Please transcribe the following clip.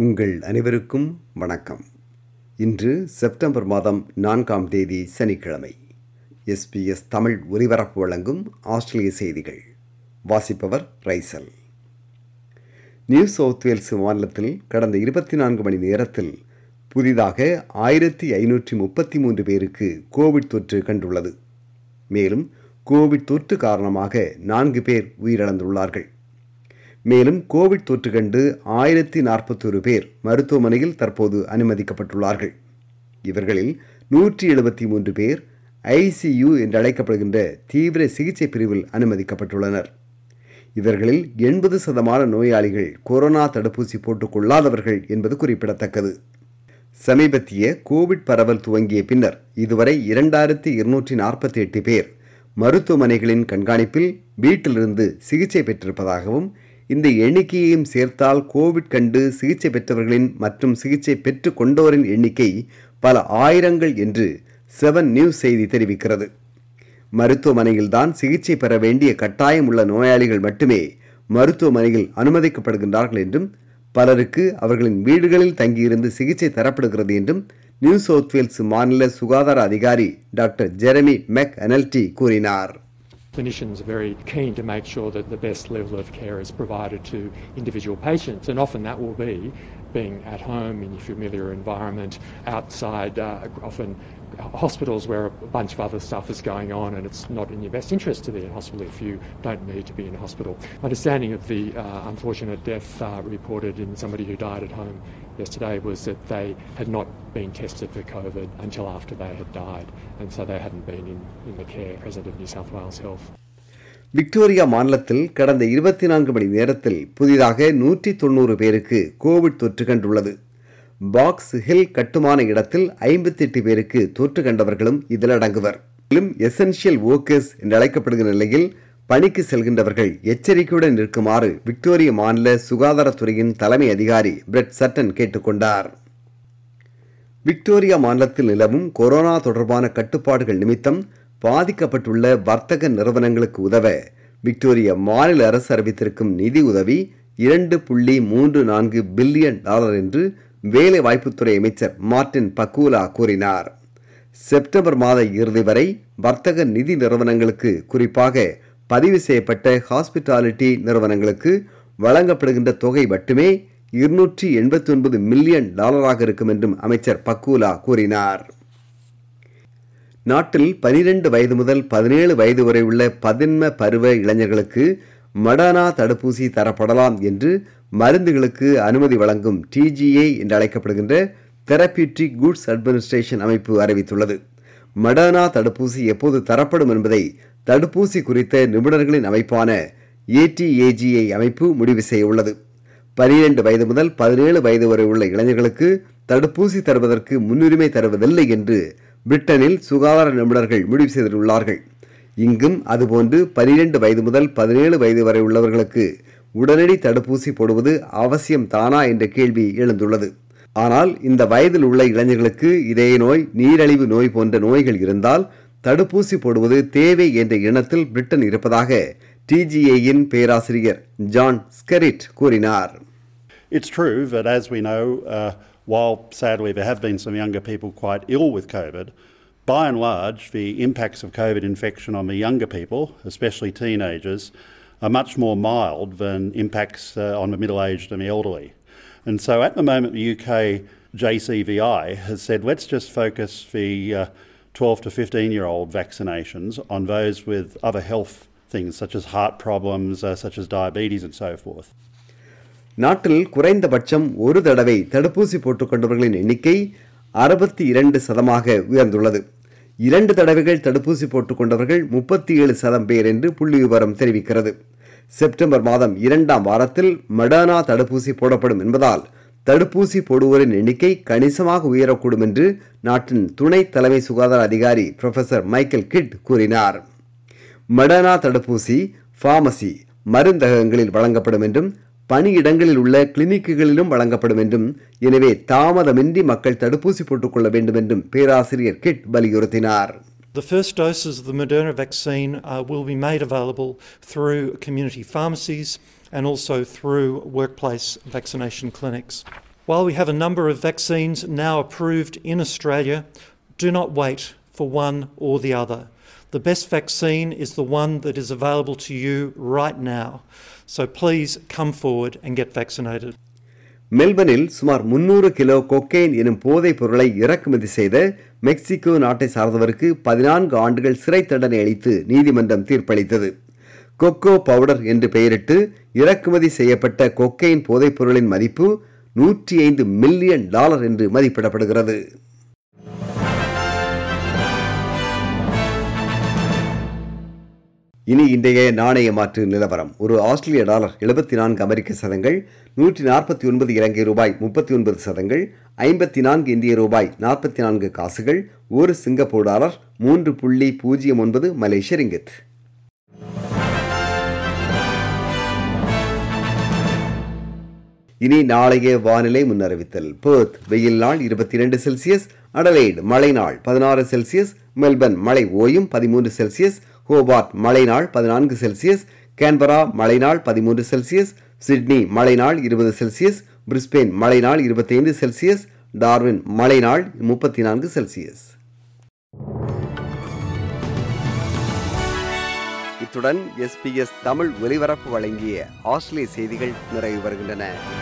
உங்கள் அனைவருக்கும் வணக்கம். இன்று செப்டம்பர் மாதம் 4ஆம் தேதி சனிக்கிழமை. SBS தமிழ் ஒலிபரப்பு வழங்கும் ஆஸ்திரேலிய செய்திகள். வாசிப்பவர் ரைசல். நியூ சவுத் வேல்ஸ் மாநிலத்தில் கடந்த 24 மணி நேரத்தில் புதிதாக 1533 பேருக்கு கோவிட் தொற்று கண்டுள்ளது. மேலும் கோவிட் தொற்று காரணமாக 4 பேர் உயிரிழந்துள்ளார்கள். மேலும் கோவிட் தொற்று கண்டு 1041 பேர் மருத்துவமனையில் தற்போது அனுமதிக்கப்பட்டுள்ளார்கள். இவர்களில் 173 பேர் ICU என்று அழைக்கப்படுகின்ற தீவிர சிகிச்சை பிரிவில் அனுமதிக்கப்பட்டுள்ளனர். இவர்களில் 80% நோயாளிகள் கொரோனா தடுப்பூசி போட்டுக்கொள்ளாதவர்கள் என்பது குறிப்பிடத்தக்கது. சமீபத்திய கோவிட் பரவல் துவங்கிய பின்னர் இதுவரை 2248 பேர் மருத்துவமனைகளின் கண்காணிப்பில் வீட்டிலிருந்து சிகிச்சை பெற்றிருப்பதாகவும், இந்த எண்ணிக்கையையும் சேர்த்தால் கோவிட் கண்டு சிகிச்சை பெற்றவர்களின் மற்றும் சிகிச்சை பெற்று கொண்டோரின் எண்ணிக்கை பல ஆயிரங்கள் என்று 7 நியூஸ் செய்தி தெரிவிக்கிறது. மருத்துவமனையில்தான் சிகிச்சை பெற வேண்டிய கட்டாயம் உள்ள நோயாளிகள் மட்டுமே மருத்துவமனையில் அனுமதிக்கப்படுகின்றார்கள் என்றும், பலருக்கு அவர்களின் வீடுகளில் தங்கியிருந்து சிகிச்சை தரப்படுகிறது என்றும் நியூ சவுத் வேல்ஸ் மாநில சுகாதார அதிகாரி டாக்டர் ஜெரமி மெக்அனல்டி கூறினார். Clinicians are very keen to make sure that the best level of care is provided to individual patients, and often that will be being at home in your familiar environment, outside often hospitals where a bunch of other stuff is going on and it's not in your best interest to be in hospital if you don't need to be in hospital. My understanding of the unfortunate death reported in somebody who died at home yesterday was that they had not been tested for COVID until after they had died, and so they hadn't been in the care present of New South Wales Health. Victoria மாநிலத்தில் கடந்த 24 மணி நேரத்தில் புதிதாக 190 பேருக்கு Covid தொற்று கண்டுள்ளது. Box hill கட்டுமான இடத்தில் 58 பேருக்கு தொற்று கண்டவர்களும் இதில் அடங்குவர். மேலும் எசென்ஷியல் ஒர்க்கர்ஸ் என்று அழைக்கப்படுகிற நிலையில் பணிக்கு செல்கின்றவர்கள் எச்சரிக்கையுடன் இருக்குமாறு விக்டோரிய மாநில சுகாதாரத்துறையின் தலைமை அதிகாரி பிரெட் சட்டன் கேட்டுக்கொண்டார். விக்டோரியா மாநிலத்தில் நிலவும் கொரோனா தொடர்பான கட்டுப்பாடுகள் நிமித்தம் பாதிக்கப்பட்டுள்ள வர்த்தக நிறுவனங்களுக்கு உதவ விக்டோரியா மாநில அரசு அறிவித்திருக்கும் நிதி உதவி $2.34 பில்லியன் என்று வேலை வாய்ப்புத்துறை அமைச்சர் மார்டின் பக்கூலா கூறினார். செப்டம்பர் மாத இறுதி வரை வர்த்தக நிதி நிறுவனங்களுக்கு, குறிப்பாக பதிவு செய்யப்பட்ட ஹாஸ்பிட்டாலிட்டி நிறுவனங்களுக்கு வழங்கப்படுகின்ற தொகை மட்டுமே $289 மில்லியன் இருக்கும் என்றும் அமைச்சர் பக்கூலா கூறினார். நாட்டில் 12 வயது முதல் 17 வயது வரை உள்ள பதின்ம பருவ இளைஞர்களுக்கு மடர்னா தடுப்பூசி தரப்படலாம் என்று மருந்துகளுக்கு அனுமதி வழங்கும் TGA என்று அழைக்கப்படுகின்ற தெரபியூட்டிக் குட்ஸ் அட்மினிஸ்ட்ரேஷன் அமைப்பு அறிவித்துள்ளது. மடர்னா தடுப்பூசி எப்போது தரப்படும் என்பதை தடுப்பூசி குறித்த நிபுணர்களின் அமைப்பான ATAGA அமைப்பு முடிவு செய்ய உள்ளது. 12 வயது முதல் 17 வயது வரை உள்ள இளைஞர்களுக்கு தடுப்பூசி தருவதற்கு முன்னுரிமை தருவதில்லை என்று பிரிட்டனில் சுகாதார நிபுணர்கள் முடிவு செய்துள்ளார்கள். இங்கும் அதுபோன்று 12 வயது முதல் 17 வயது வரை உள்ளவர்களுக்கு உடனடி தடுப்பூசி போடுவது அவசியம் தானா என்ற கேள்வி எழுந்துள்ளது. ஆனால் இந்த வயதில் உள்ள இளைஞர்களுக்கு இதய நோய், நீரிழிவு நோய் போன்ற நோய்கள் இருந்தால் தடுப்பூசி போடுவது தேவை என்ற எண்ணத்தில் பிரிட்டன் இருப்பதாக TGAயின் பேராசிரியர் ஜான் ஸ்கெரிட் கூறினார். It's true that, as we know, while sadly there have been some younger people quite ill with COVID, by and large the impacts of COVID infection on the younger people, especially teenagers, are much more mild than impacts on the middle-aged and the elderly. And so at the moment the UK JCVI has said let's just focus the 12 to 15-year-old vaccinations on those with other health things such as heart problems, such as diabetes and so forth. நாட்டில் குறைந்தபட்சம் ஒரு தடவை தடுப்பூசி போட்டுக்கொண்டவர்களின் எண்ணிக்கை 62% உயர்ந்துள்ளது. 2 தடவைகள் தடுப்பூசி போட்டுக்கொண்டவர்கள் 37% பேர் என்று புள்ளி விவரம் தெரிவிக்கிறது. செப்டம்பர் மாதம் 2ஆம் வாரத்தில் மடர்னா தடுப்பூசி போடப்படும் என்பதால் தடுப்பூசி போடுவோரின் எண்ணிக்கை கணிசமாக உயரக்கூடும் என்று நாட்டின் துணை தலைமை சுகாதார அதிகாரி புரொஃபசர் மைக்கேல் கிட் கூறினார். மடர்னா தடுப்பூசி பார்மசி மருந்தகங்களில் வழங்கப்படும் என்றும் பணியிடங்களில் உள்ள கிளினிக்குகளிலும் வழங்கப்படும் என்றும், எனவே தாமதமின்றி மக்கள் தடுப்பூசி போட்டுக்கொள்ள வேண்டும் என்றும் பேராசிரியர் கிட் வலியுறுத்தினார். The first doses of the Moderna vaccine will be made available through community pharmacies and also through workplace vaccination clinics. While we have a number of vaccines now approved in Australia, do not wait for one or the other. The best vaccine is the one that is available to you right now. So please come forward and get vaccinated. மெல்பர்னில் சுமார் 300 kilo cocaine எனும் போதைப் பொருளை இறக்குமதி செய்த Mexico நாட்டை சார்ந்தவருக்கு 14 ஆண்டுகள் சிறை தண்டனை அளித்து நீதிமன்றம் தீர்ப்பளித்தது. கொக்கோ பவுடர் என்று பெயரிட்டு இறக்குமதி செய்யப்பட்ட கொக்கைன் போதைப் பொருளின் மதிப்பு $105 மில்லியன் என்று மதிப்பிடப்படுகிறது. இனி இன்றைய நாணய மாற்று நிலவரம். ஒரு ஆஸ்திரேலிய டாலர் 74 அமெரிக்க சதங்கள், 149 இலங்கை ரூபாய் 39 சதங்கள், 54 இந்திய ரூபாய் 44 காசுகள், ஒரு சிங்கப்பூர் டாலர் 3.09 மலேசிய ரிங்கித். இனி நாளைய வானிலை முன்னறிவித்தல். பெர்த் வெயில் நாள் 22 செல்சியஸ், அடலைட் மழை நாள் 16 செல்சியஸ், மெல்பர்ன் மழை ஓயும் 13 செல்சியஸ், ஹோபார்ட் மழை நாள் 14 செல்சியஸ், கேன்பரா மழை நாள் 13 செல்சியஸ், சிட்னி மழை நாள் 20 செல்சியஸ், பிரிஸ்பேன் மழை நாள் 25 செல்சியஸ், டார்வின் மழை நாள் 34 செல்சியஸ். இத்துடன் SBS தமிழ் ஒலிபரப்பு வழங்கிய ஆஸ்திரேலிய செய்திகள் நிறைவு வருகின்றன.